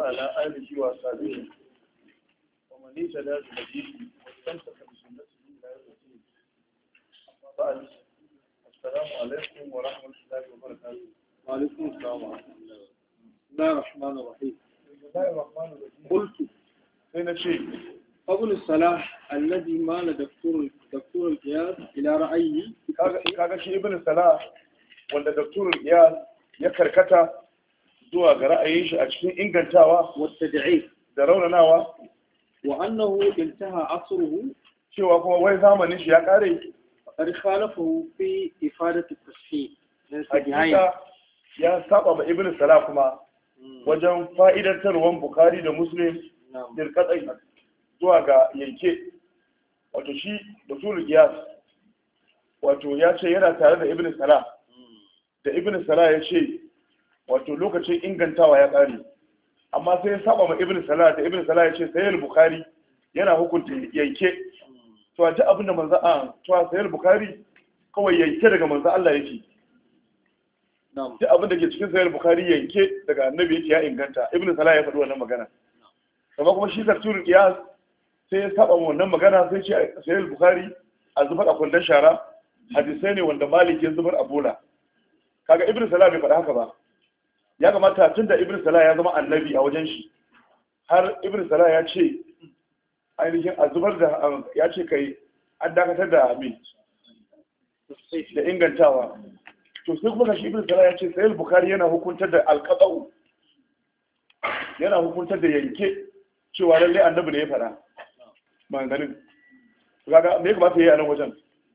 وعلى آله وصحبه ومن اهتدى بهديه واستمسك بسنته إلى يوم الدين. أما بعد، السلام عليكم ورحمة الله وبركاته. وعليكم السلام ورحمة الله. بسم الله الرحمن الرحيم. بسم الله الرحمن الرحيم. قلت هنا شيء قبل الصلاح الذي مال دكتور القياس إلى رأيه kaga shi ibn salah wanda doktorul qiyas ya karkata zuwa ga ra'ayin shi a cikin ingantawa والتدعيف da raunanawa, وأنه انتهى عصره cewa kuma wai zamanin shi ya kare. فقد خالفه في إفادة التصحيح. Hakika ya saba ma ibn salah kuma wajen fa'idantarwan bukhari da muslim نعم. dirkatsai zuwa ga yanke. Wato shi doktorul qiyas wato ya ce yana tare da ibn salah, da ibn salah ya ce wato lokacin ingantawa ya ƙare, amma sai ya saba ma ibn salah da ibn salah ya ce sayyid bukhari yana hukunta yanke. To a ji abin da manzo a to sayyid bukhari kawai yanke daga manzo Allah yake. نعم. Duk abin da ke cikin sayyid bukhari yanke daga annabi yake ya inganta. Ibn salah ya faɗi wannan magana. Kuma shi tafsirul qiyas sai ya saba ma wannan magana, sai ce sayyid bukhari a zubar a kwandon shara, hadisai ne wanda malik ya zubar a bola. Kaga ibn salah bai faɗa haka ba. Ya kamata tun da ibn salah ya zama annabi a wajen shi, har ibn salah ya ce ainihin a zubar da, ya ce kai an dakatar da mai da ingantawa. To sai kuma kashi ibn salah ya ce sayil bukhari yana hukuntar da alqata'u, yana hukuntar da yanke, cewa lalle annabi ne ya faɗa maganganun. Kaga me ya kamata ya yi a nan wajen?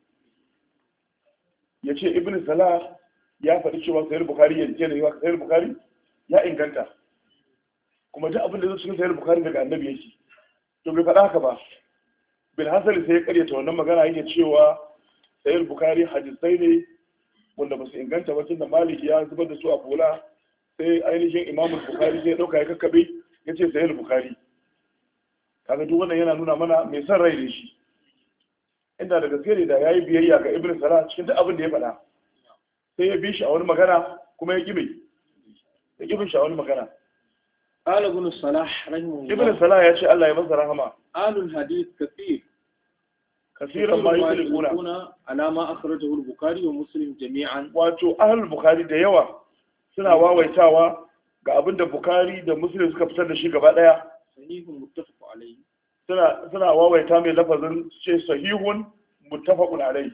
Ya ce ibn salah ya faɗi cewa sayar bukari yanke ne, wa sayar bukari ya inganta, kuma duk abin da zai cikin sayar bukari daga annabi yake. To bai faɗa haka ba. Bil hasali sai ya karyata wannan magana, yake cewa sayar bukari hadisai ne wanda ba su inganta ba, tunda malik ya zubar da su a bola, sai ainihin imamul bukari sai ya ɗauka ya kakkabe ya ce sayar bukari. Kaga duk wannan yana nuna mana mai son rai ne shi. Inda da gaske ne da ya yi biyayya ga ibn salah cikin duk abin da ya faɗa, sai ya bi shi a wani magana kuma ya ƙibe, ya ƙibe shi a wani magana. قال ابن الصلاح رحمه الله. ibn salah ya ce Allah ya masa rahama. آل الحديث كثير Kasiran ma yuquluna, على ما أخرجه البخاري ومسلم جميعا. wato ahlul bukhari da yawa suna wawaitawa ga abinda bukhari da muslim suka fitar da shi gaba daya. صحيح متفق عليه. Suna wawaita mai lafazin ce sahihun muttafaqun alayhi.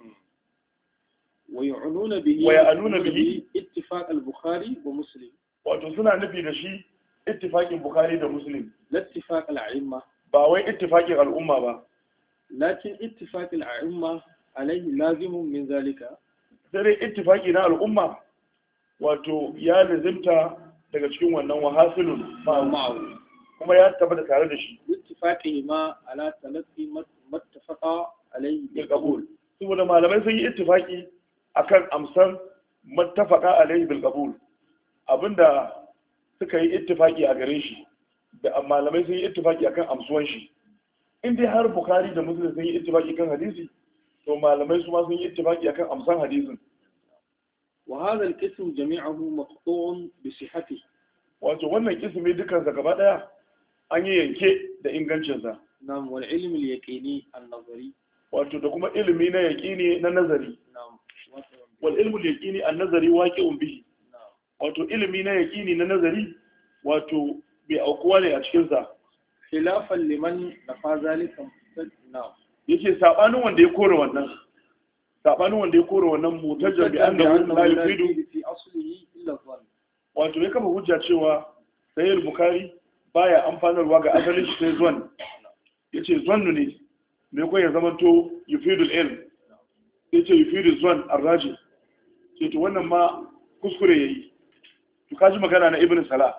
ويعنون به ويعنون به اتفاق البخاري ومسلم. wato suna nufi da shi ittifaqin bukhari da muslim, لا اتفاق الأئمة، ba wai ittifaqin al'umma ba. لكن اتفاق الأئمة عليه لازم من ذلك. sai dai ittifaqi na al'umma wato ya lazimta daga cikin wannan wahasilun معه kuma ya tabbata tare da shi اتفاقهما على تلقي ما اتفق عليه bil qabul. Saboda malamai sun yi ittifaqi akan amsan mattafaqa alaihi bil qabul, abinda suka yi ittifaqi a gare shi, da malamai sun yi ittifaqi akan amsuwan shi. In dai har bukhari da muslim sun yi ittifaqi kan hadisi, to malamai su ma sun yi ittifaqi akan amsan hadisin. وهذا القسم جميعه مقطوع بصحته. Wato wannan kismi dukansa gaba daya an yi yanke da ingancinsa. نعم. والعلم اليقيني النظري. Wato da kuma ilimi na yaqini na nazari. نعم. Wal ilmu yaqini an nazari waqi'un bihi. نعم. Wato ilimi na yaqini na nazari wato bai aukuwa ne a cikin sa. خلافا لمن نفى ذلك. نعم. Yake sabanin wanda ya kore wannan, sabanin wanda ya kore wannan mutajjar bi annahu la yufidu, في أصله إلا الظن. wato ya kafa hujja cewa sayyid bukhari baya amfanarwa ga asalin shi sai zuwan, yace zannu ne me ko ya zamanto yufidul ilm, yace yufidul zan arraji, ce to wannan ma kuskure yayi. To kaji magana na ibn salah.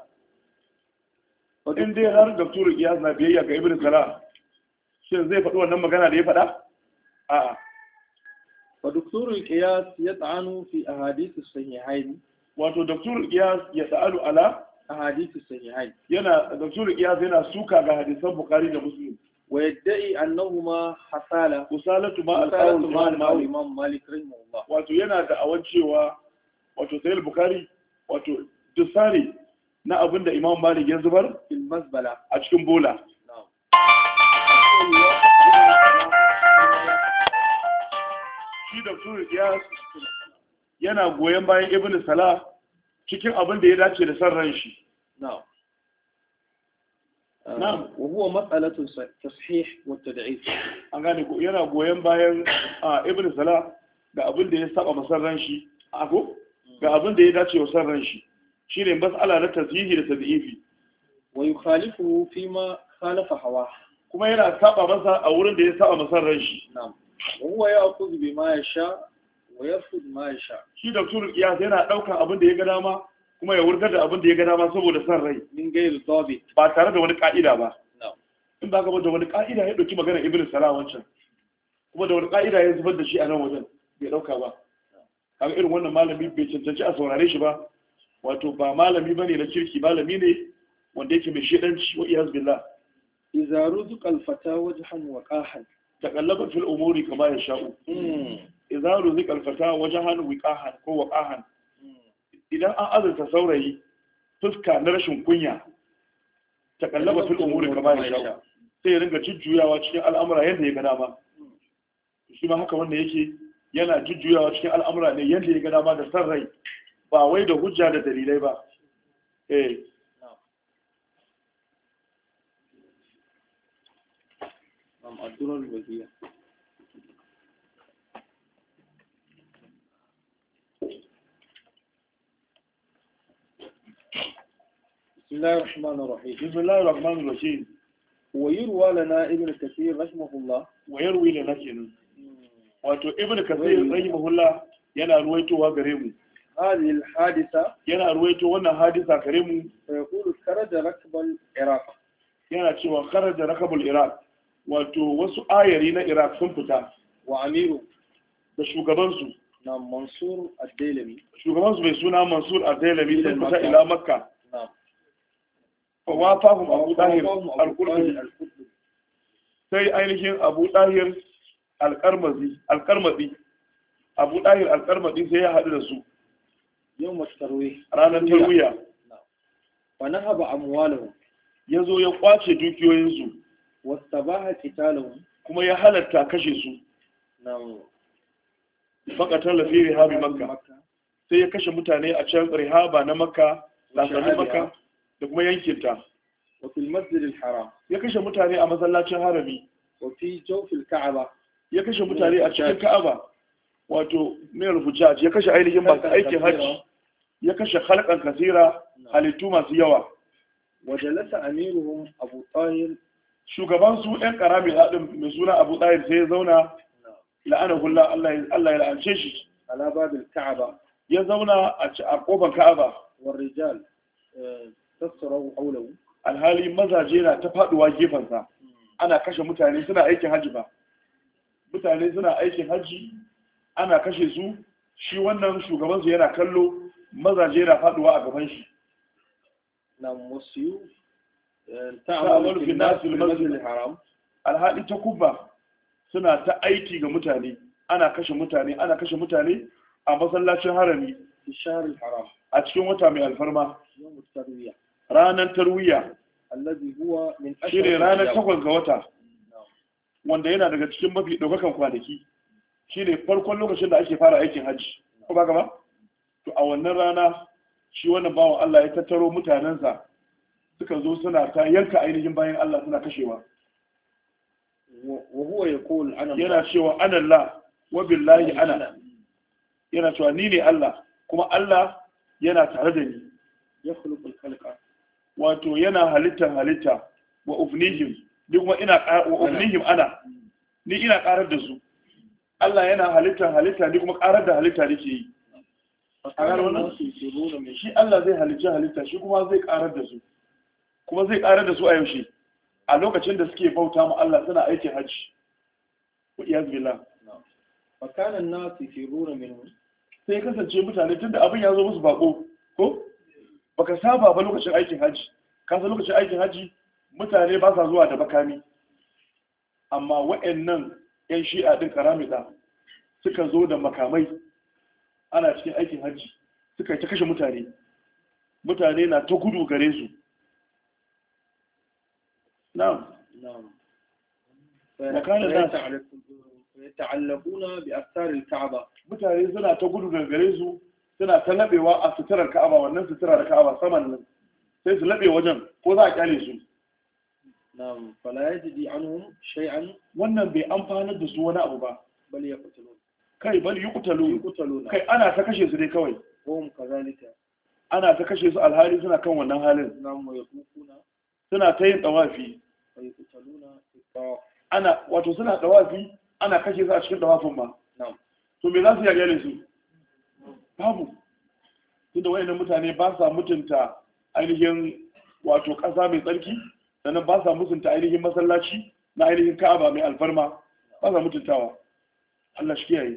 In dai har doktor iyaz na biyayya ga ibn salah, shin zai faɗi wannan magana da ya faɗa? A'a. ودكتور القياس يطعن في أحاديث الصحيحين. Wato doktor iyaz ya sa'alu ala أحاديث الصحيحين. doktor iyaz yana suka ga hadisan bukhari da muslim. ويدعي أنهما حصالة Usalatu ma al-qawl مع Malik. الإمام مالك رحمه الله. Wato yana da awan cewa wato sayyid bukhari wato dusari na abin da Imam Malik ya zubar fil mazbala a cikin bola. Shi da Qiyas yana goyon bayan Ibn Salah cikin abin da ya dace da san ran shi. na'am wa huwa mas'alatu tashih wa tad'if. An gane ko yana goyon bayan Ibn Salah da abin da ya saba masan ran shi ko ga abin da ya dace wa san ran shi shine mas'ala na tashihi da tad'ifi. wa yukhalifu fima khalafa hawa, kuma yana saba masa a wurin da ya saba masan ran shi. na'am wa huwa ya'khudhu bima yasha wa yarfud ma yasha. Shi da Qiyas yana daukan abin da ya ga dama kuma ya wurgar da abin da ya ga dama saboda san rai min gairi dabit, ba tare da wani ka'ida ba. na'am in ba ka da wani ka'ida ya dauki magana Ibn Salah wancan, kuma da wani ka'ida ya zubar da shi a nan wajen bai dauka ba. kaga irin wannan malami bai cancanci a saurare shi ba, wato ba malami bane na kirki, malami ne wanda yake mai shedanci wa iyaz billah. idza ruzuqa al-fata wajhan wa qahan taqallaba fil umuri kama yasha'u. idza ruzuqa al-fata wajhan wiqahan ko waqahan, idan an azurta saurayi fuska na rashin kunya, taqallaba fil umuri kama yasha'u, sai ya ringa jujjuyawa cikin al'amura yadda ya ga dama. shi ma haka wanda yake yana jujjuyawa cikin al'amura ne yadda ya ga dama da san rai, ba wai da hujja da dalilai ba. الدرر البديع. بسم الله الرحمن الرحيم. بسم الله الرحمن الرحيم. ويروى لنا ابن كثير رحمه الله. ويروي لنا كنا. wato Ibn Kathir rahimahullah yana ruwaitowa gare mu هذه الحادثة. yana ruwaito wannan hadisa gare mu. فيقول خرج ركب العراق. yana cewa kharaja rakabul Iraq, wato wasu ayari na Iraq sun fita. wa amiru, da shugabansu na Mansur ad-Dailami. shugabansu mai suna Mansur ad-Dailami sun fita ila Makka. fa wafahum Abu Dahir al-Qurtubi, sai ainihin Abu Dahir al-Qarmazi Abu Dahir al-Qarmazi sai ya haɗu da su yawm at-tarwih, ranar tarwiya. wa nahaba amwalahum, yazo ya kwace dukiyoyinsu. wastabaha qitalahum, kuma ya halatta kashe su. Bakatar lafi rihabi Makka, sai ya kashe mutane a can rihaba na Makka, lasanin Makka da kuma yankinta. wa fil masjid al-haram, ya kashe mutane a masallacin harami. wa fi jawf al-ka'ba, ya kashe mutane a cikin Ka'aba, wato mayar hujjaj, ya kashe ainihin masu aikin hajji, ya kashe halkan kasira, halittu masu yawa. wa jalasa amiruhum Abu Tahir, shugaban su ɗan ƙaramin haɗin mai suna Abu Tahir sai ya zauna, la'anahullah, Allah ya la'ance shi, ala babil ka'aba, ya zauna a ƙofar Ka'aba. wa rijal tasrahu hawlahu, alhali mazaje na ta faduwa gefensa, ana kashe mutane suna aikin hajji ba. Mutane suna aikin hajji ana kashe su, shi wannan shugabansu yana kallo, mazaje na faduwa a gaban shi. na musiyu ta'amalu fi nas fil masjid al-haram, alhali ta kubba suna ta aiki ga mutane, ana kashe mutane a masallacin harami fi shahr al-haram, a cikin wata mai alfarma, yawm at-tarwiyah, ranar tarwiya, alladhi huwa min shine ranar 8 ga wata, wanda yana daga cikin mafi daukakan kwanaki, shine farkon lokacin da ake fara aikin hajji, ko ba gaba? To a wannan rana shi wannan bawan Allah ya tattaro mutanensa suka zo suna ta yanka ainihin bayan Allah suna kashewa. wa huwa yaqul ana, yana cewa ana Allah wa billahi ana, yana cewa ni ne Allah kuma Allah yana tare da ni. yakhluqu al-khalqa, wato yana halitta wa ufnihim, duk kuma ina wa ufnihim ana, ni ina karar da su. Allah yana halitta ni kuma karar da halitta nake yi. A gano wannan shi Allah zai halitta shi kuma zai karar da su, kuma zai karar da su a yaushe, a lokacin da suke bauta ma Allah suna aikin hajji. Wa iyaz billah. fa kana an-nas yafiruna minhu, sai kasance mutane tunda abin ya zo musu bako, ko baka saba ba lokacin aikin hajji, ka san lokacin aikin hajji mutane ba sa zuwa da bakami, amma wa'annan yan shi'a din karamida suka zo da makamai ana cikin aikin hajji, suka ta kashe mutane. mutane na ta gudu gare su. na'am نعم وكان الناس فيتعلقون بأستار الكعبة. mutane suna ta gudu daga gare su, suna ta labewa a suturar Ka'aba, wannan suturar Ka'aba saman nan sai su labe wajen ko za a kyale su. نعم فلا يجدي عنهم شيئا. wannan bai amfanar da su wani abu ba. بل يقتلون. kai bal yuqtalu, يقتلون. kai ana ta kashe su dai kawai. وهم كذلك. ana ta kashe su alhali suna kan wannan halin. نعم ويطوفون. suna ta yin tawafi. ويقتلون في الطواف. ana wato suna tawafi ana kashe su a cikin tawafin ma. نعم. to me za su yagale su? babu. tunda wayannan mutane ba sa mutunta ainihin wato ƙasa mai tsarki, sannan ba sa mutunta ainihin masallaci na ainihin Ka'aba mai alfarma, ba sa mutuntawa. Allah shi kiyaye.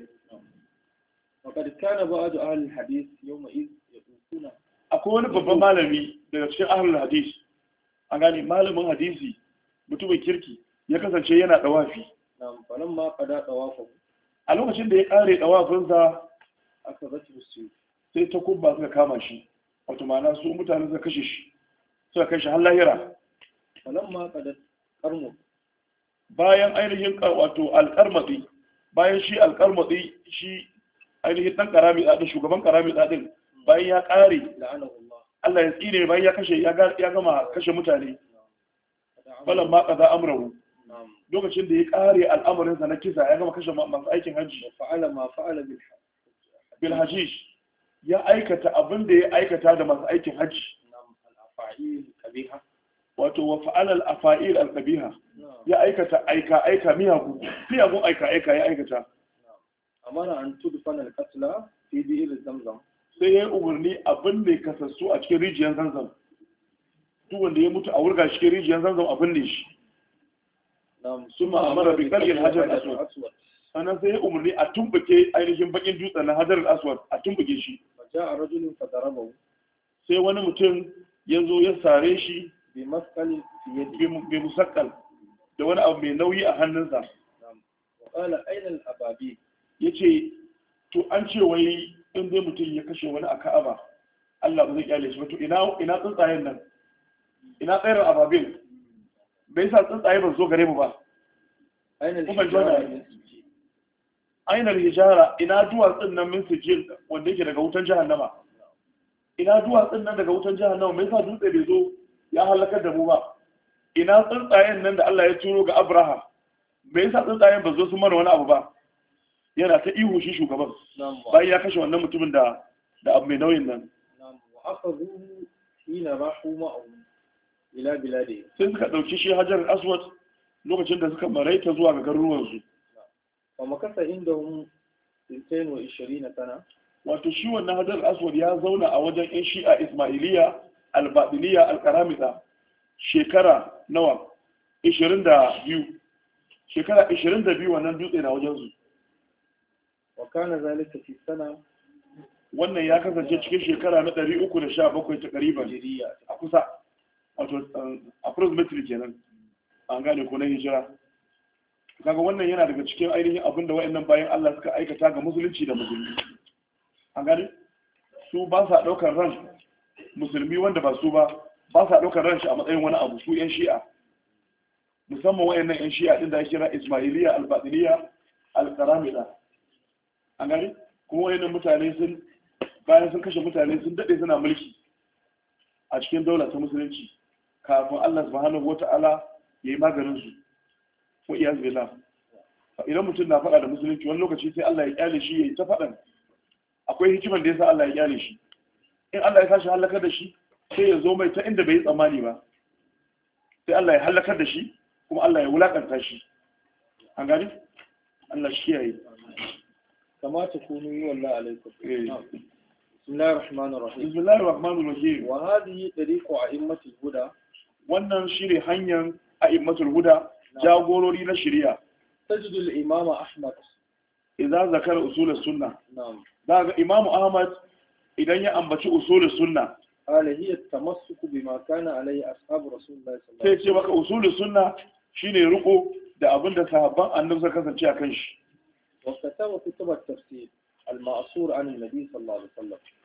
وقد كان بعض أهل الحديث يومئذ يطوفون. akwai wani babban malami daga cikin ahlul hadis, an gane malamin hadisi mutumin kirki ya kasance yana dawafi. نعم فلما قضى طوافه. a lokacin da ya kare dawafinsa أخذته السيوف. sai ta kubba suka kama shi, wato ma'ana su mutane suka kashe shi, suka kai shi har lahira. فلما قضى قرمه. bayan ainihin wato alƙarmatsi, bayan shi alƙarmatsi shi ainihin ɗan ƙarami ɗaɗin, shugaban ƙarami ɗaɗin, bayan ya ƙare لعنه الله. Allah ya tsine bayan ya kashe ya gama kashe mutane. falan ma ƙaza amrahu, نعم. lokacin da ya ƙare al'amarinsa na kisa ya gama kashe masu aikin hajji. وفعل ما فعل bil hashish, ya aikata abin da ya aikata da masu aikin hajji. نعم الأفاعيل القبيحة. wato wa fa'alal afa'il al-qabiha, نعم. ya aikata aika miyagun aika ya aikata. أمر أن تدفن القتلى في بئر زمزم. sai ya yi umarni abin da ya kasassu a cikin rijiyar zanzam, duk wanda ya mutu a wurga cikin rijiyar zanzam abin da shi. نعم sun ma'amara bi kalgin hajar aswad, sannan sai ya umarni a tumbuke ainihin bakin dutsen na hajar aswad, a tumbuke shi. فجاء رجل فضربه. sai wani mutum ya zo ya sare shi بمثقل في يده. bi musakkal, da wani abu mai nauyi a hannunsa. نعم وقال أين الأبابيل. ya ce to an ce wai in dai mutum ya kashe wani a Ka'aba Allah ba zai kyale shi ba, to ina tsuntsayen nan, ina tsayar ababil, bai sa tsuntsaye ba zo gare mu ba. أين kuma الحجارة jona من سجين. ainar hijara, ina duwatsun nan min sijil wanda yake daga wutan jahannama, ina duwatsun nan daga wutan jahannama, mai sa dutse bai zo ya halakar da mu ba. ina tsuntsayen nan da Allah ya turo ga Abraha, mai sa tsuntsayen ba zo su mana wani abu ba. yana ta ihu shi shugaban نعم. bayan ya kashe wannan mutumin da abu mai nauyin nan. نعم وأخذوه حين راحوا معه إلى بلاده. sai suka ɗauki shi hajar aswad lokacin da suka maraita zuwa ga garuruwansu. ومكث عندهم 22 سنة. wato shi wannan hajar aswad ya zauna a wajen yan shi'a ismailiya albadiliya alkaramida shekara nawa 22 shekara 22 wannan dutse na wajensu. وكان ذلك في السنة wannan ya kasance cikin shekara na 317 ta ƙariban الهجرية. a kusa, wato approximately kenan, an gane ko na hijira. Kaga wannan yana daga cikin ainihin abin da wa'annan bayan Allah suka aikata ga musulunci da musulmi. An gane su ba sa ɗaukar ran musulmi wanda ba su ba sa ɗaukar ran shi a matsayin wani abu, su yan shi'a, musamman wa'annan yan shi'a din da ake kira ismailiya albadiliya alkaramida. An gane kuma wa'annan mutane sun bayan sun kashe mutane sun daɗe suna mulki a cikin daular ta musulunci kafin Allah subhanahu wata'ala ya yi maganin su. Wa iyaz billah, idan mutum na faɗa da musulunci wani lokaci sai Allah ya kyale shi ya yi ta faɗan, akwai hikiman da yasa Allah ya kyale shi. In Allah ya sashi halakar da shi sai ya zo mai ta inda bai yi tsammani ba, sai Allah ya halakar da shi kuma Allah ya wulakanta shi. An gani Allah shi yayi. كما تكونوا والله عليكم. بسم الله الرحمن الرحيم. بسم الله الرحمن الرحيم. وهذه طريق أئمة الهدى. wannan shine hanyar a'immatul huda, jagorori na shari'a. تجد الإمام أحمد idza zakara usul as-sunnah, نعم daga Imam Ahmad idan ya ambaci usul as-sunnah قال هي التمسك بما كان عليه أصحاب رسول الله صلى الله عليه sai وسلم. ce maka usul as-sunnah shine riko da abinda sahabban annabi suka kasance akan shi. وكتب كتب التفسير المأثور عن النبي صلى الله عليه وسلم.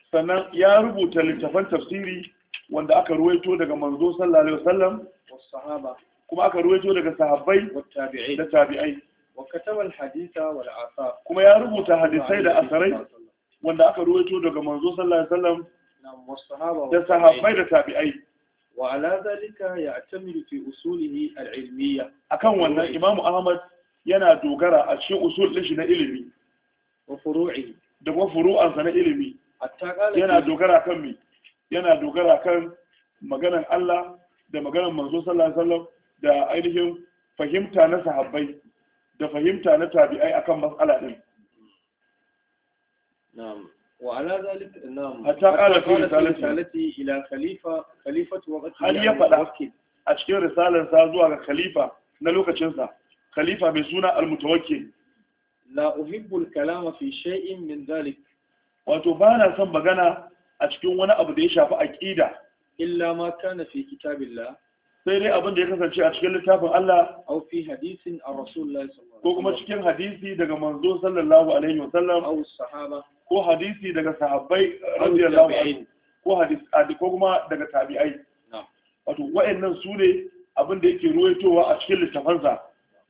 sannan ya rubuta littafan tafsiri wanda aka ruwaito daga manzo sallallahu alaihi wasallam والصحابة kuma aka ruwaito daga sahabbai والتابعين da tabi'ai وكتب الحديث والآثار kuma ya rubuta hadisai da asarai wanda aka ruwaito daga manzo sallallahu alaihi wasallam نعم والصحابة da sahabbai da tabi'ai. وعلى ذلك يعتمد في أصوله العلمية Akan wannan Imam Ahmad yana dogara a cikin usul din shi na ilimi وفروعه da kuma furu'ansa na ilimi. حتى قال Yana dogara kan mi? Yana dogara kan maganan Allah da maganan manzo sallallahu alaihi wasallam da ainihin fahimta na sahabbai da fahimta na tabi'ai akan mas'ala din. نعم وعلى ذلك نعم حتى قال في رسالته إلى خليفة وقت har ya faɗa a cikin risalarsa zuwa ga khalifa na lokacinsa, khalifa mai suna al-mutawakkil. لا أحب الكلام في شيء من ذلك Wato ba na son magana a cikin wani abu da ya shafi aqida إلا ما كان في كتاب الله sai dai abin da ya kasance a cikin littafin Allah أو في حديث عن رسول الله صلى الله ko عليه kuma وسلم cikin hadisi daga manzo sallallahu alaihi wasallam أو الصحابة ko hadisi daga sahabbai أو radiyallahu anhu التابعين ko hadisi ko kuma daga tabi'ai. نعم Wato wa'annan su ne abin da yake ruwaitowa a cikin littafansa.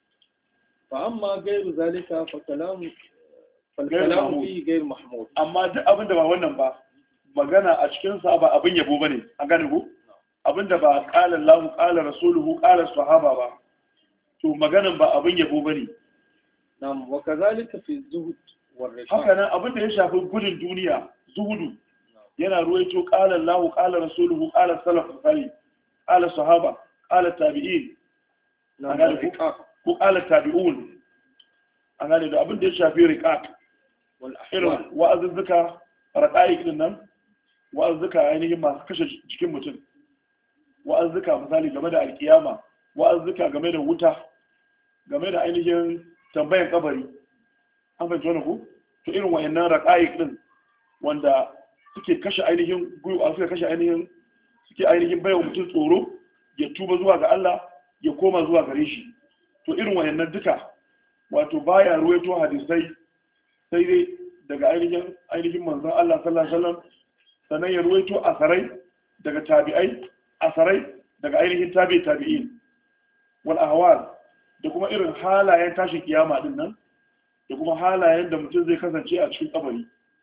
فأما غير ذلك فالكلام محمود. فيه غير محمود Amma duk abin da ba wannan ba magana a cikin sa ba abin yabo bane, an gane ko abin da ba qala Allah qala rasuluhu qala sahaba ba to maganan ba abin yabo bane. نعم وكذلك في الزهد والرفاق Haka nan abin da ya shafi gudun duniya zuhudu yana ruwaito qala Allah qala rasuluhu qala salafus salih qala sahaba qala tabi'in نعم أنا والرقاق ko qala tabi'un, an gane da abin da ya shafi riqaq والأحوال irin wa'azuzzuka raqa'iq din nan wa'azuzzuka ainihin masu kashe jikin mutum, wa'azuzzuka misali game da alkiyama, wa'azuzzuka game da wuta, game da ainihin tambayan kabari, an fahimci wani ku to irin wayannan raqa'iq din wanda suke kashe ainihin gwiwa, suke kashe ainihin suke ainihin bayan mutum tsoro ya tuba zuwa ga Allah ya koma zuwa gare shi. To irin wayannan duka wato baya ruwaito hadisai sai dai daga ainihin manzon Allah sallallahu alaihi wasallam, sannan ya ruwaito asarai daga tabi'ai, asarai daga ainihin tabi'in wal ahwal da kuma irin halayen tashin kiyama din nan da kuma halayen da mutum zai kasance a cikin kabari.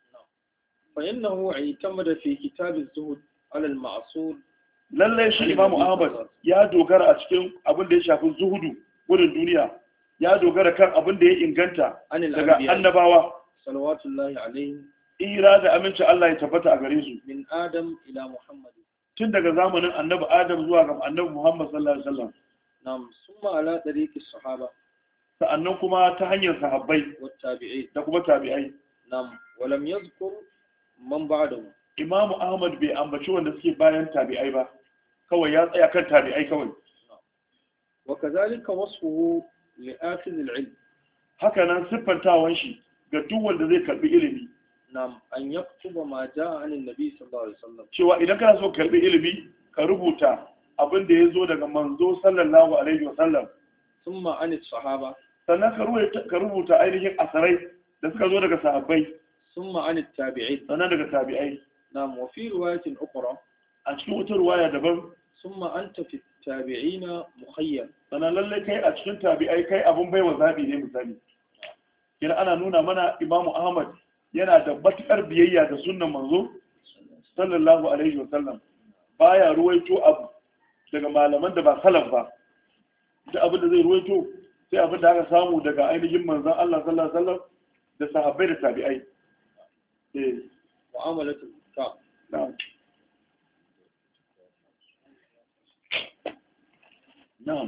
فإنه اعتمد في كتاب الزهد على المعصور Lallai shi Imam Ahmad ya dogara a cikin abin da ya shafi zuhudu gudun duniya, ya dogara kan abin da ya inganta daga annabawa صلوات الله عليه ira da aminci Allah ya tabbata a gare su من آدم إلى محمد tun daga zamanin annabi Adam zuwa ga annabi Muhammad sallallahu alaihi wasallam. نعم ثم على طريق الصحابة Sa'annan kuma ta hanyar sahabbai والتابعين da kuma tabi'ai. نعم ولم يذكر من بعده Imam Ahmad bai ambaci wanda suke bayan tabi'ai ba, kawai ya tsaya kan tabi'ai kawai. وكذلك وصفه لآخذ العلم Haka nan siffantawan shi ga duk wanda zai karbi ilimi, نعم أن يكتب ما جاء عن النبي صلى الله عليه وسلم cewa idan kana so karbi ilimi ka rubuta abin da ya zo daga manzo sallallahu alaihi wasallam, ثم عن الصحابة sannan ka rubuta ainihin asarai da suka zo daga sahabbai, ثم عن التابعين sannan daga tabi'ai. نعم وفي رواية أخرى A cikin wata ruwaya daban, ثم أنت في التابعين مخير sannan lallai kai a cikin tabi'ai kai abun baiwa zabi ne misali. Kina ana nuna mana Imam Ahmad yana da matukar biyayya da sunnan manzo sallallahu alaihi wasallam, baya ruwaito abu daga malaman da ba salaf ba. Duk abin da zai ruwaito sai abin da aka samu daga ainihin manzon Allah sallallahu alaihi wasallam da sahabbai da tabi'ai. معاملة الكتاب نعم نعم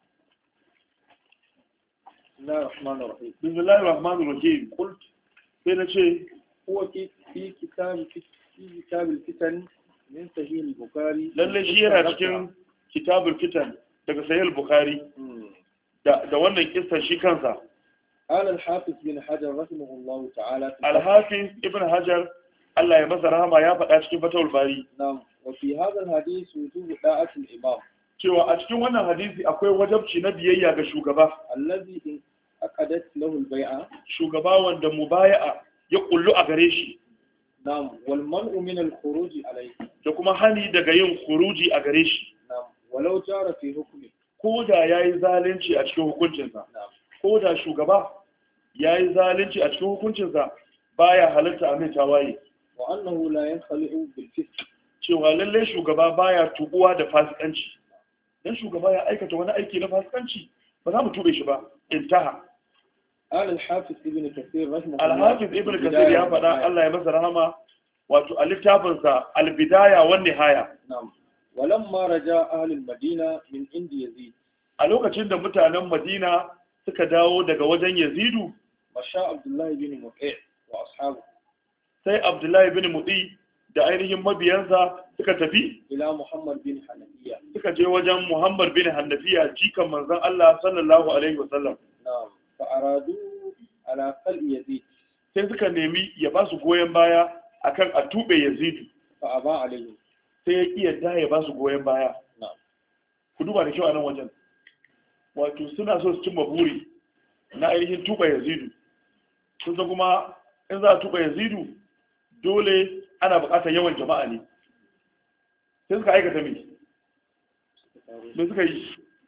بسم الله الرحمن الرحيم بسم الله الرحمن الرحيم. قلت sai na ce هو في كتاب الفتن من صحيح البخاري lalle shi yana cikin kitabul fitan daga sahih al-bukhari da wannan kissa shi kansa. قال الحافظ بن حجر رحمه الله تعالى al-hafiz ibn hajar Allah ya masa rahama ya faɗa cikin fatawul bari نعم وفي هذا الحديث وجوب طاعة الإمام cewa a cikin wannan hadisi akwai wajabci na biyayya ga shugaba, الذي عقدت له البيعة shugaba wanda mubaya'a ya kullu a gare shi, na'am wal man'u min al khuruj alayhi da kuma hani daga yin khuruji a gare shi na'am walau jara fi hukmi ko da yayi zalunci a cikin hukuncinsa ko da shugaba yayi zalunci a cikin hukuncinsa baya halarta a mai tawaye wa annahu la yankhali'u bil fisq cewa lalle shugaba baya tubuwa da fasikanci dan shugaba ya aikata wani aiki na fasikanci ba za mu tube shi ba intaha al-hafiz ibn kathir rahimahullah al-hafiz ibn kathir ya faɗa Allah ya masa rahama wato a littafinsa al-bidaya wan nihaya na'am walamma raja ahli al-madina min indi yazid a lokacin da mutanen madina suka dawo daga wajen yazidu masha abdullahi bin muqi' wa ashabu sai abdullahi bin muqi' da ainihin mabiyansa suka tafi ila muhammad bin hanafiya suka je wajen muhammad bin hanafiya jikan manzon Allah sallallahu alaihi wasallam na'am fa aradu ala qal yazid sai suka nemi ya ba su goyen baya akan a tube yazidu fa aba alaihi sai ya kiyarda ya ba su goyen baya na'am ku duba da kyau a nan wajen wato suna so su cimma buri na ainihin tuba yazidu sun san kuma in za a tuba yazidu dole ana buƙatar yawan jama'a ne sai suka aikata me suka yi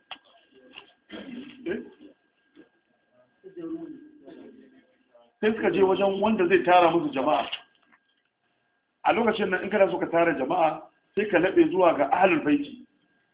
sai suka je wajen wanda zai tara musu jama'a a lokacin nan in kana so ka tara jama'a sai ka laɓe zuwa ga ahlul baiti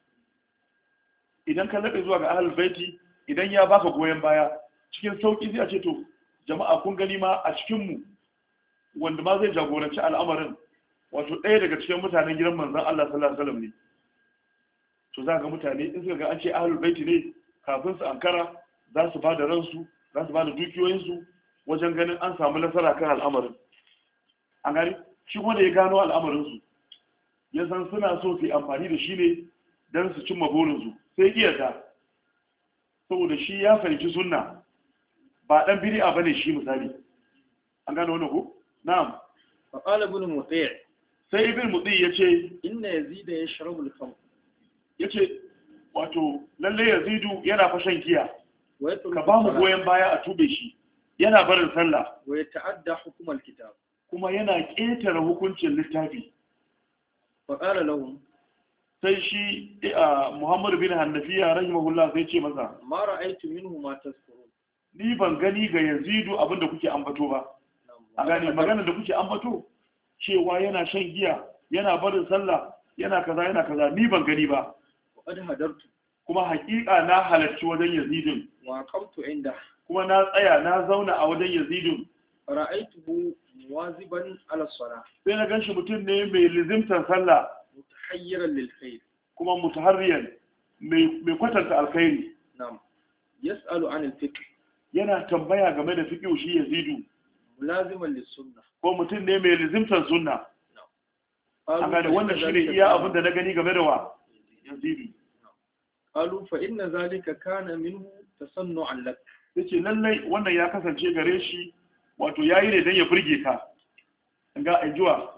idan ka laɓe zuwa ga ahlul baiti idan ya baka goyon baya cikin sauƙi zai a ce to jama'a kun gani ma a cikinmu wanda ma zai jagoranci al'amarin wato ɗaya daga cikin mutanen gidan manzon Allah sallallahu alaihi wasallam ne to za ga mutane in suka ga an ce ahlul baiti ne kafin su ankara za su ba da ransu za su ba da dukiyoyinsu wajen ganin an samu nasara kan al'amarin an gani shi wanda ya gano al'amarinsu ya san suna so su yi amfani da shi ne don su cimma burinsu sai iyarta saboda shi ya fahimci sunna ba dan bid'a bane shi misali an gano wannan ko na'am fa qala ibn muti' sai ibn muti yace inna yazid yashrabu al-khamr yace wato lalle yazidu yana fashan giya ka ba mu goyen baya a tube shi yana barin sallah wa yata'adda hukm al-kitab kuma yana ƙetare hukuncin littafi fa qala lahum sai shi Muhammad bin Hanafiya rahimahullah sai ce masa ma ra'aytu minhu ma tazkurun ni ban gani ga Yazidu abinda kuke ambato ba a gani maganar da kuke ambato cewa yana shan giya yana barin sallah yana kaza ni ban gani ba qad hadartu kuma haƙiƙa na halarci wajen Yazidun wa qamtu inda kuma na tsaya na zauna a wajen Yazidun ra'aytuhu muwaziban ala salah sai na ganshi mutum ne mai lizimtar sallah mutahayyiran lil khair kuma mutaharriyan mai kwatanta alkhairi na'am yas'alu an al-fiqh yana tambaya game da fiqh shi Yazidu mulaziman lis sunnah ko mutum ne mai lizimtar sunna amma da wannan shine iya abin da na gani game da wa Yazidu qalu fa inna zalika kana minhu tasannu'an lak yace lallai wannan ya kasance gare shi wato yayi ne dan ya burge ka ga ajuwa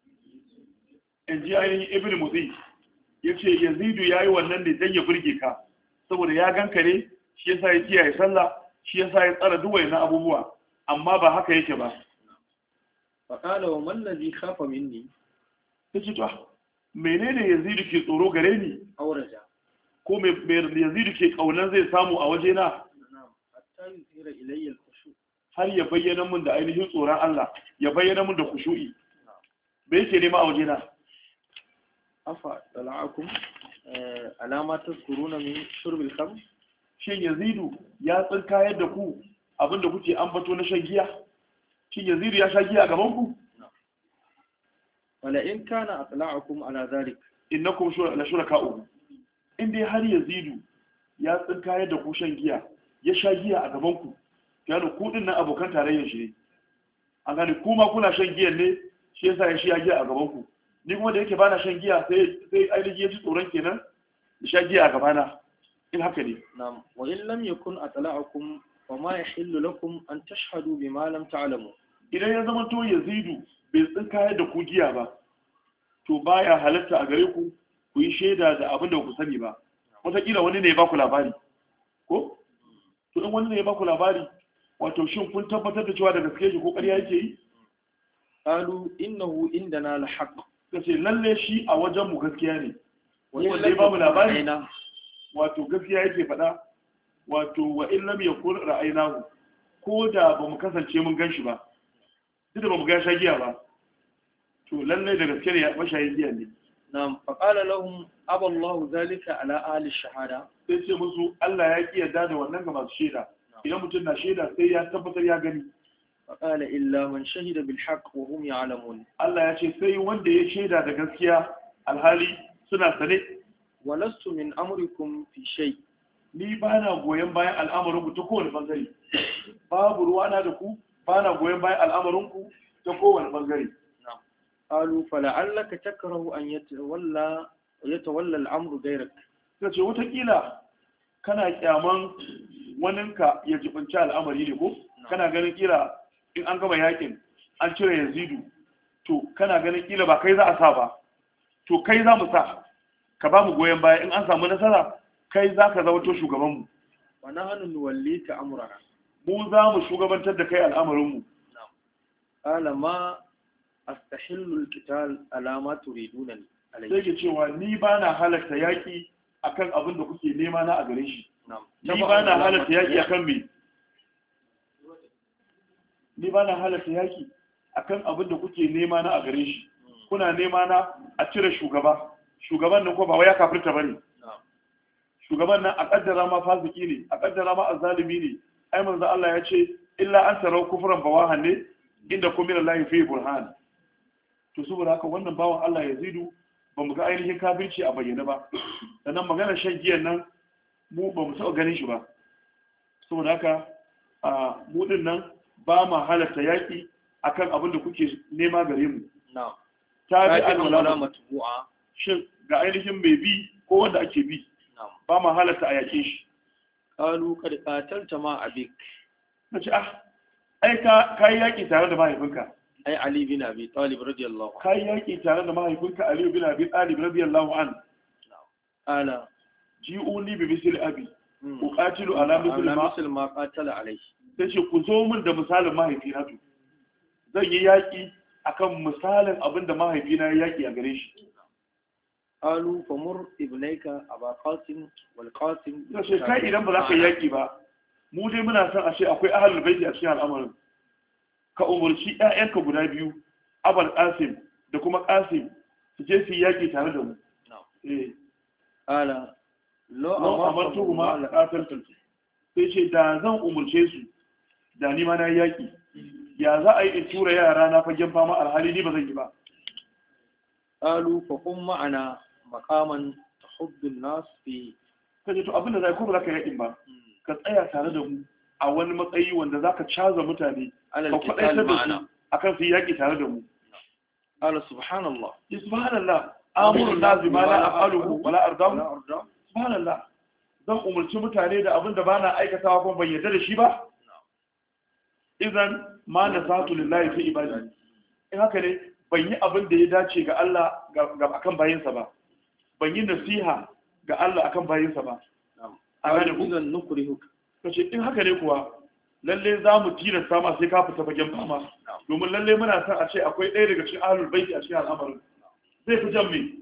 inji ainihin ibn muzi yace Yazidu yayi wannan ne dan ya burge ka saboda ya ganka ne shi yasa ya kiyaye sallah shi yasa ya tsara duwaye na abubuwa amma ba haka yake ba fa qala wa man ladhi khafa minni tace to menene Yazidu ke tsoro gare ni auraja ko me Yazidu ke kaunan zai samu a waje na hatta yusira ilayya al-khushu har ya bayyana mun da ainihin tsoron Allah ya bayyana mun da khushu'i me yake nema a waje na afa tala'akum alama tazkuruna min shurb al-khamr shin Yazidu ya tsinkayar da ku abinda kuke ambato na shan giya shin Yazidu ya sha giya gaban ku wala in kana atla'akum ala zalik innakum la shuraka'u in dai har Yazidu ya tsinkayar da ku shan giya ya sha giya a gaban ku yana ku din nan abokan tarayyar shi ne an gane kuma kuna shan giyan ne shi yasa ya sha giya a gaban ku ni kuma da yake bana shan giya sai ainihin ya ji tsoron kenan ya sha giya a gabana in haka ne na'am wa in lam yakun atla'akum fa ma yahillu lakum an tashhadu bima lam ta'lamu idan ya zama to Yazidu bai tsinkayar da ku giya ba to baya halatta a gare ku ku yi shaida da abin da ku sani ba wataƙila wani ne ya baku labari ko to in wani ne ya baku labari wato shin kun tabbatar da cewa da gaske shi ko ƙarya yake yi qalu innahu indana lahaq kace lalle shi a wajen mu gaskiya ne wa wanda ya bamu labari wato gaskiya yake faɗa wato wa in lam yakun ra'aynahu ko da ba mu kasance mun ganshi ba duk da ba mu ga shagiya ba to lalle da gaskiya ne mashayin giya ne na'am fa qala lahum aballahu zalika ala ahli shahada sai ce musu Allah ya ki yarda da wannan ga masu shaida idan mutum na shaida sai ya tabbatar ya gani fa qala illa man shahida bil haqq wa hum ya'lamun Allah ya ce sai wanda ya shaida da gaskiya alhali suna sane walastu min amrikum fi shay ni ba na goyon bayan al'amarin ku ta kowane bangare babu ruwana da ku ba na goyon bayan al'amarin ku ta kowane bangare qalu fala'allaka takrahu an yatawalla al'amru ghayrak kace wata kila kana kyaman waninka ya jibinci al'amari ne ko kana ganin kila in an gama yakin an cire Yazidu to kana ganin kila ba kai za a sa ba to kai za mu sa ka ba mu goyon baya in an samu nasara kai za ka zama to shugabanmu wa nahnu nuwallika amrana mu za mu shugabantar da kai al'amarinmu qala ma astahillu alqital ala ma turiduna alayhi sai ke cewa ni ba na halarta yaki akan abin da kuke nema na a gare shi ni ba na halarta yaki akan me ni ba na halarta yaki akan abin da kuke nema na a gare shi kuna nema na a cire shugaban nan ko ba wai ya kafirta bane shugaban nan a kaddara ma fasiki ne a kaddara ma azzalimi ne ai manzo Allah ya ce illa an tarau kufran bawahan ne inda kuma min Allah fi burhan to saboda haka wannan bawan Allah Yazidu ba mu ga ainihin kafirci a bayyana ba sannan maganar shan giyan nan mu ba mu taɓa ganin shi ba saboda haka a mu din nan ba ma halarta yaƙi akan abin da kuke nema gare mu ta bi alwala matbu'a shin ga ainihin mai bi ko wanda ake bi ba ma halarta a yaƙe shi qalu qad qatalta ma abik nace ai ka yi yaƙi tare da mahaifinka ai Ali bin Abi Talib radiyallahu anhu kai yaki tare da mahaifinka Ali bin Abi Talib radiyallahu anhu ala ji'uni bi misli abi uqatilu ala misli ma qatala alayhi sai ku zo min da misalin mahaifina to zan yi yaki akan misalin abinda mahaifina ya yaki a gare shi alu famur ibnaika aba qasim wal qasim sai kai idan ba za ka yaki ba mu dai muna son a ce akwai ahlul baiti a cikin al'amarin ka umarci ‘ya'yanka guda biyu, Abal Qasim da kuma Qasim su je su yaƙi tare da mu. Ala, lo amartu kuma ƙasar sai ce da zan umarce su da ni ma na yaƙi. Ya za a yi in tura yara na fagen fama alhali ni ba zan yi ba. Alu fa kun ma'ana makaman tahuddun nas fi. Kaje to abinda zai ko ba za ka yaƙin ba. Ka tsaya tare da mu a wani matsayi wanda za ka caza mutane ka kwaɗaitar da su a kan su yaƙi tare da mu. Ala subhanallah. Ya subhanallah, amurin na zima na afaluhu wala ardahu. Subhanallah, zan umarci mutane da abin da ba na aikatawa kuma ban yarda da shi ba. Idan ma na satu lillahi fi ibadi. In haka ne, ban yi abin da ya dace ga Allah akan bayinsa ba. Ban yi nasiha ga Allah akan bayinsa ba. A gane ku? Kace in haka ne kuwa lalle za mu tilasta ma sai ka fita fagen fama domin lalle muna son a ce akwai ɗaya daga cikin ahlul baiti a cikin al'amarin zai fi jan me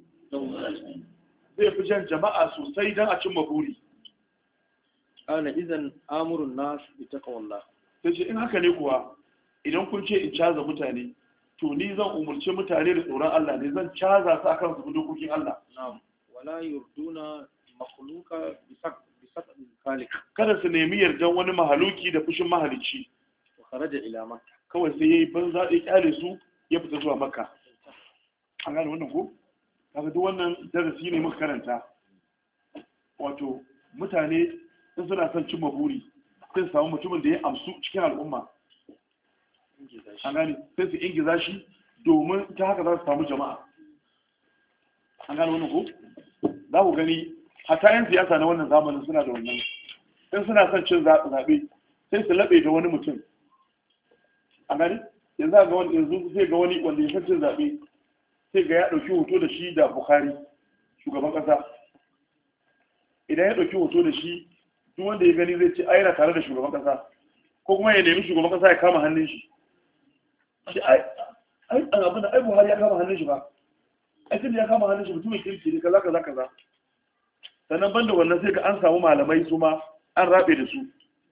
zai fi jan jama'a sosai don a cimma buri ana idan amurun nas bi taqwallah sai ce in haka ne kuwa idan kun ce in caza mutane to ni zan umurce mutane da tsoron Allah ne zan caza su akan su dokokin Allah na'am wala yurduna makhluqa bi kada su nemi yardan wani mahaluki da fushin mahalicci kharaja ila makka kawai sai yayi banza ya kyale su ya fita zuwa makka an gane wannan ko kaga duk wannan darasi ne muka karanta wato mutane sun suna son cimma buri sai su samu mutumin da ya amsu cikin al'umma an gane sai su ingiza shi domin ta haka za su samu jama'a an gane wannan ko za ku gani hatta 'yan siyasa na wannan zamanin suna da wannan in suna son cin zaɓe sai su laɓe da wani mutum a gani yanzu sai ga wani wanda ya san cin zaɓe sai ga ya ɗauki hoto da shi da Bukhari shugaban ƙasa idan ya ɗauki hoto da shi duk wanda ya gani zai ce ai yana tare da shugaban ƙasa ko kuma ya nemi shugaban ƙasa ya kama hannun shi abin da ai Buhari ya kama hannun shi ba, ai tun ya kama hannun shi mutumin kirki ne kaza kaza kaza. Sannan banda wannan sai ga an samu malamai su ma an rabe da su,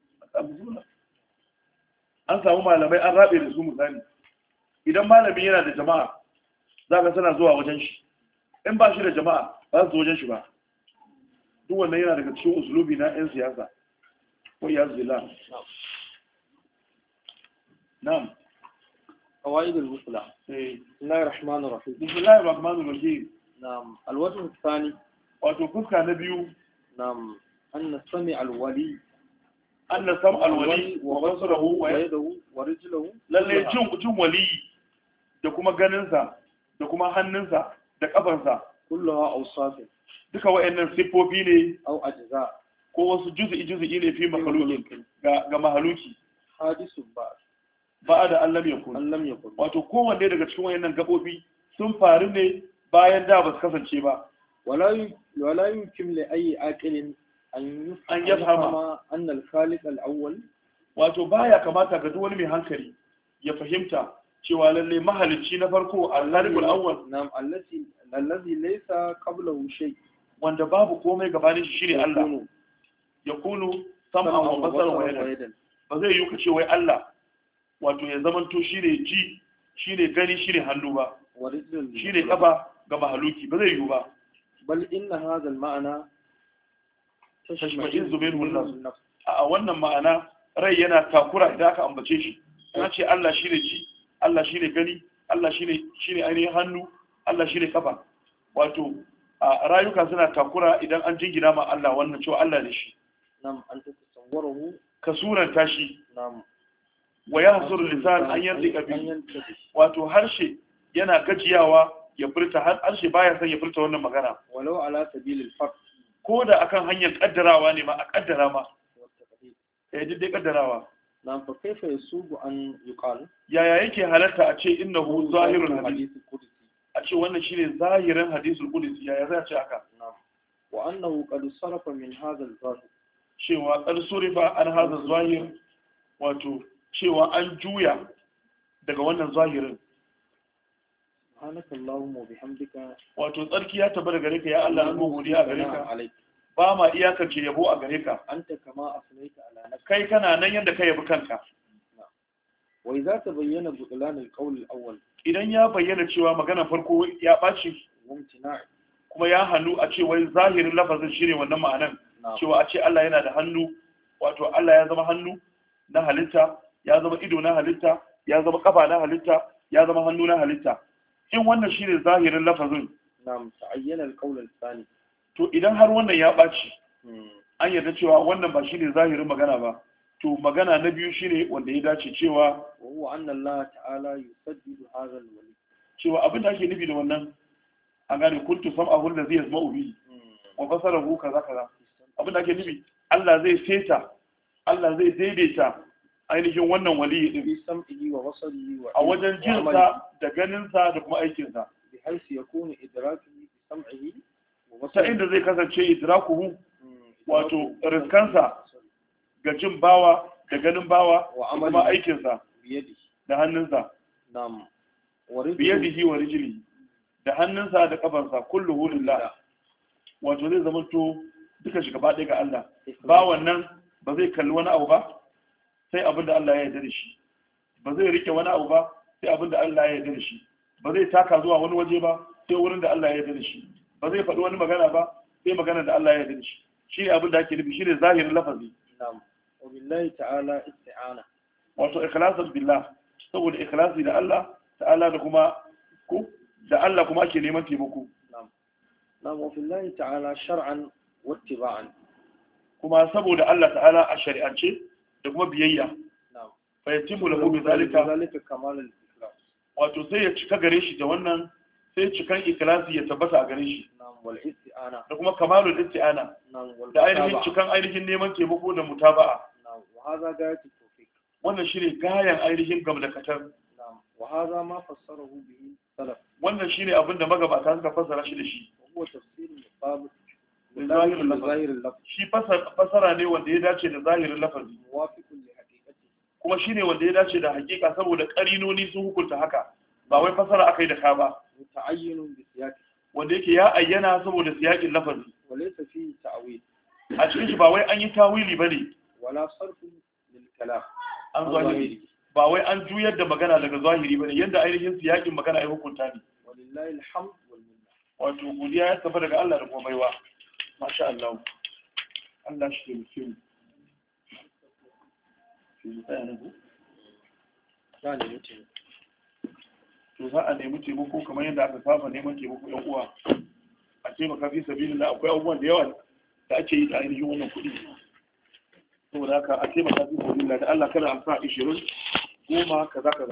an samu malamai an rabe da su. Misali idan malami yana da jama'a za ka sana zuwa wajen shi, in ba shi da jama'a ba su wajen shi ba. Duk wannan yana daga cikin usulubi na 'yan siyasa ko ya zila. Na'am. قواعد المثلى. بسم الله الرحمن الرحيم. بسم الله الرحمن الرحيم. نعم. الوجه الثاني. wato fuska na biyu. نعم. أن سمع الولي. أن سمع الولي وبصره ويده ورجله. lalle jin wali da kuma ganinsa da kuma hannunsa da kafansa. كلها أوصاف. duka wayannan sifofi ne. أو أجزاء. ko wasu juz'i ne fi makhluqin ga mahaluki. hadisun ba da Allah ya kun. Wato kowanne daga cikin wayannan gabobi sun faru ne bayan da ba su kasance ba. wala yumkin li ayi aqilin an yafhama anna al-khaliq al-awwal. Wato baya kamata ga duk wani mai hankali ya fahimta cewa lalle mahalicci na farko al-khaliq al-awwal nam allazi laysa qablahu shay, wanda babu komai gabanin shi shine Allah. Yakunu sam'an wa basaran wa yadan. Ba zai yi kace wai Allah wato ya zamanto shine ji, shine gani, shine hannu ba, shine kafa ga mahaluki, ba zai yi ba. bal inna hadha al-ma'na tashma'izu minhu an-nafs. A wannan ma'ana rai yana takura idan aka ambace shi. Ana ce Allah shine ji, Allah shine gani, Allah shine ainihin hannu, Allah shine kafa. Wato a rayuka suna takura idan an jingina ma Allah wannan cewa Allah ne shi. Nam an tasawwarahu ka suranta shi. Nam wa yahzuru lisan an yantika bi. Wato harshe yana gajiyawa ya furta, harshe baya son ya furta wannan magana. Walau ala sabilil fard. Ko da akan hanyar kaddarawa ne ma, a kaddara ma. Dai kaddarawa. Nam fa kaifa yasubu an yuqal. Yaya yake halarta a ce innahu zahirul hadith qudsi. A ce wannan shine zahirin hadisul qudsi, yaya za a ce haka? Nam. Wa annahu qad sarafa min hadha al-zahir. Cewa qad surifa an hadha al-zahir, wato cewa an juya daga wannan zahirin. Subhanaka Allahumma wa bihamdika. Wato tsarki ya tabbata gare ka ya Allah, an godiya a gare ka. Ba ma iyakance yabo a gare ka. Anta kama asnaita ala nafsika. Kai kana nan yanda ka yabi kanka. Wa idza tabayyana butlan al-qawl al-awwal. Idan ya bayyana cewa magana farko ya ɓaci, kuma ya hannu a ce wai zahirin lafazin shine wannan ma'anan, cewa a ce Allah yana da hannu, wato Allah ya zama hannu na halitta, ya zama ido na halitta, ya zama kafa na halitta, ya zama hannu na halitta. In wannan shine zahirin lafazin, na'am, ta'ayyana al-qawl al-thani. To idan har wannan ya ɓaci, an yarda cewa wannan ba shine zahirin magana ba, to magana na biyu shine wanda ya dace cewa wa anna Allah ta'ala yusaddidu hadha al-wali. Cewa abin da ake nufi da wannan, an gane kuntu sam'ahu allazi yasma'u bihi wa basarahu kaza kaza. Abin da ake nufi Allah zai seta, Allah zai daidaita ainihin wannan wali din sam'ihi wa basarihi wa a wajen jinsa da ganinsa da kuma aikinsa, bi haythu yakunu idrakuhu bi sam'ihi wa ta inda zai kasance idrakuhu, wato riskansa ga jin bawa da ganin bawa da kuma aikinsa da hannunsa. Na'am. Biyadihi wa rijlihi, da hannunsa da kafansa, kulluhu lillah. Wato zai zama to duka shi gaba ɗaya ga Allah. Ba wannan ba zai kalli wani abu ba sai abin da Allah ya yarda da shi. Ba zai rike wani abu ba sai abin da Allah ya yarda da shi. Ba zai taka zuwa wani waje ba sai wurin da Allah ya yarda da shi. Ba zai faɗi wani magana ba sai magana da Allah ya yarda da shi. Shi ne abin da ake nufi, shi ne zahirin lafazi. Na'am. Wa billahi ta'ala isti'ana. Wato ikhlasan billah, saboda ikhlasi da Allah ta'ala da kuma ko da Allah kuma ake neman taimako. Na'am. Na'am, wa billahi ta'ala shar'an wa ittiba'an. Kuma saboda Allah ta'ala a shari'ance da kuma biyayya. Na'am. Fa yatimu lahu bi zalika kamal al-ikhlas. Wato sai ya cika gare shi da wannan, sai cikan ikhlasi ya tabbata a gare shi. Na'am, wal isti'ana. Da kuma kamalul isti'ana. Na'am, wal da ainihin cikan ainihin neman taimako da mutaba'a. Na'am, wa hadha gayatu tawfiq. Wannan shine gayan ainihin gamdakatar. Na'am, wa hadha ma fassarahu bihi salaf. Wannan shine abin da magabata suka fassara shi da shi. Huwa tafsirul mutabaq zahirin lafaz. Shi fassara ne wanda ya dace da zahirin lafazi. Muwafiqun li haqiqati. Kuma shine wanda ya dace da hakika saboda karinoni sun hukunta haka. ba wai fasara akai da ka ba muta'ayyinun bi siyaqi wanda yake ya ayyana saboda siyakin lafazi walaysa fi ta'wil a cikin shi ba wai an yi tawili bane wala sarfu lil kalam an zahiri ba wai an juyar da magana daga zahiri bane yanda ainihin siyakin magana ya hukunta ne walillahi alhamd wal minna wato godiya ya tafi daga Allah da kuma baiwa masha Allah Allah shi ke mutum shi tsaya ne ku to za a nemi taimako kamar yadda aka saba neman taimako yan uwa a taimaka fi sabilillah akwai abubuwan da yawa da ake yi da ainihin wannan kuɗi saboda haka a taimaka fi sabilillah da Allah kada a sa 20 10 kaza kaza